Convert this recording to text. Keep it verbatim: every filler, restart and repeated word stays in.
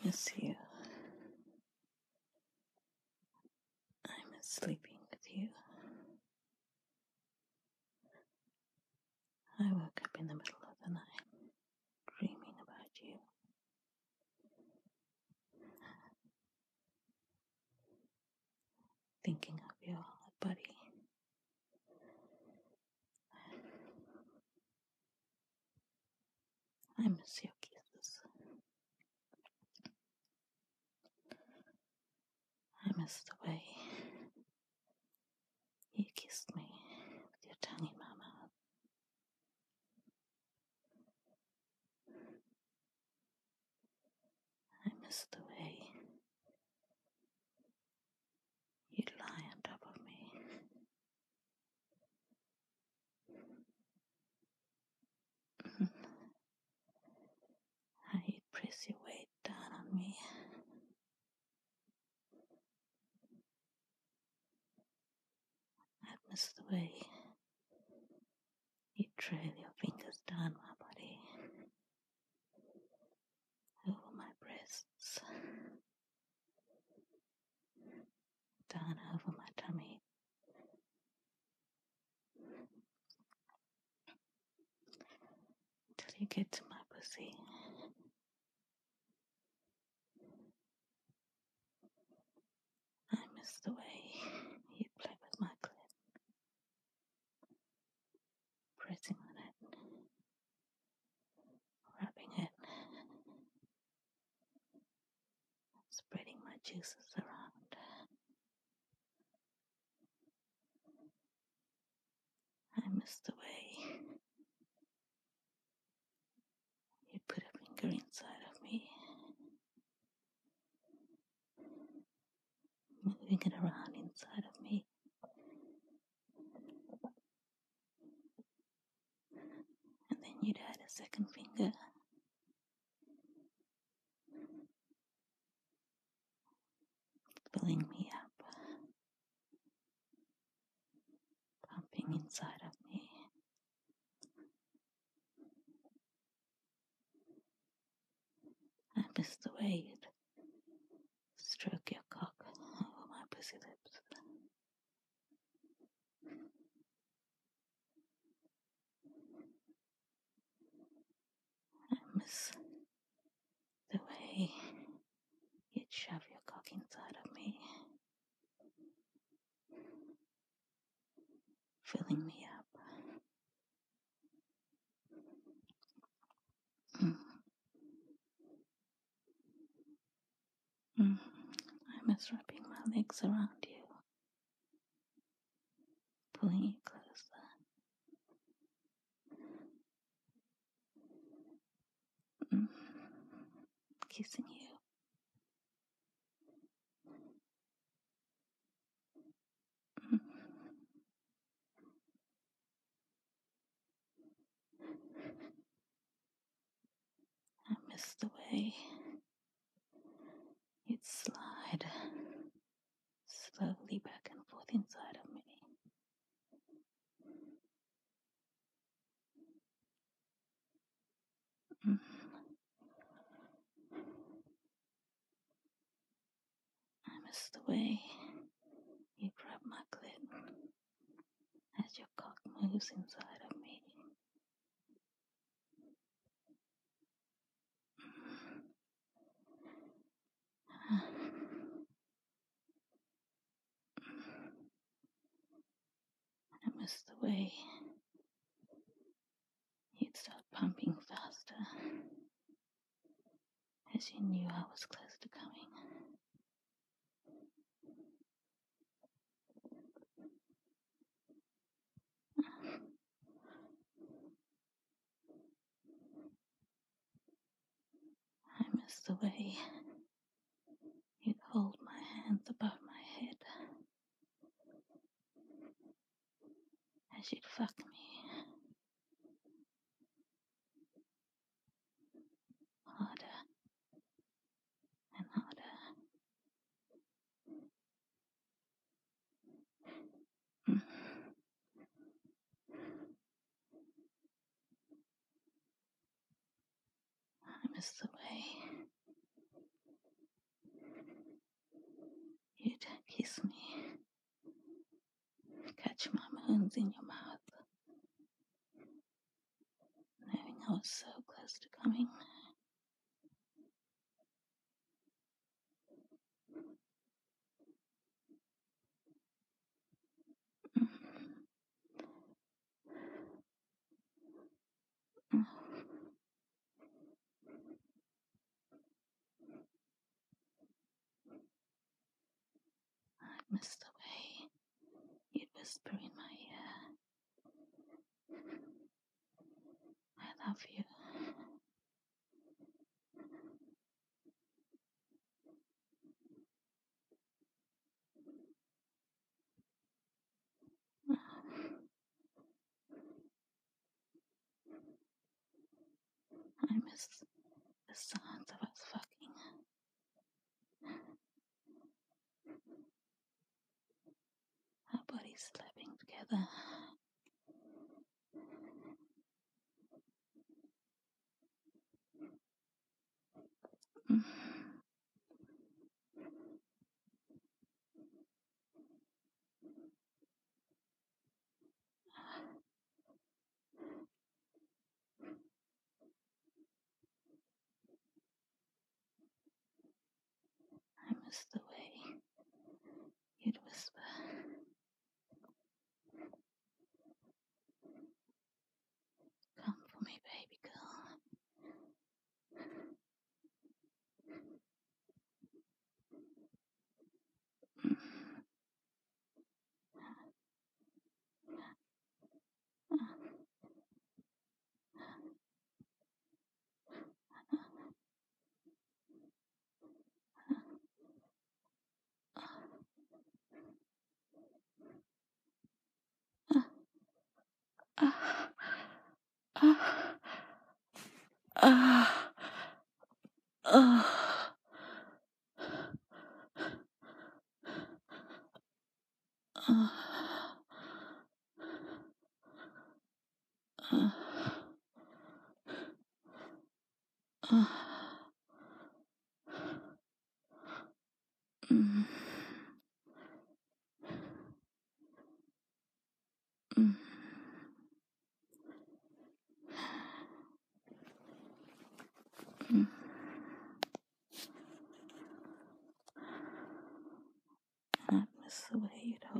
miss you. I miss sleeping with you. I woke up in the middle of the night, dreaming about you. Thinking of your hot body. I miss your kisses. I miss the way you kissed me with your tongue in my mouth. I miss the way you'd lie on top of me. How you'd press your weight down on me. I miss the way you trail your fingers down my body, over my breasts, down over my tummy, till you get to my pussy. I miss the way you play with my clit, pressing on it, rubbing it, spreading my juices around. I miss the way you put a finger inside of me, moving it around inside of me. And then you'd add a second finger, filling me up, pumping inside of me. I miss the way you'd stroke your cock over my pussy lips. I miss the way you'd shove your cock inside of me, filling me up. Mm. Mm. I miss wrapping my legs around you, pulling you closer. Mm. Kissing you. Mm. I miss the way you'd slide slowly back and forth inside of me. Mm. I miss the way you grab my clit as your cock moves inside of me. I miss the way you'd start pumping faster as you knew I was close to coming. I miss the way you'd hold my hands above my head as you'd fuck me harder and harder. Mm. I miss the way wounds in your mouth, knowing I was so close to coming. I missed the way you'd whisper in my ear, I love you. I miss the sounds of us fucking, our bodies slapping together. I miss the way you'd whisper, come for me, baby girl. Ah, ah, ah, ah, ah, ah, mm, mm, mm. I miss the way you'd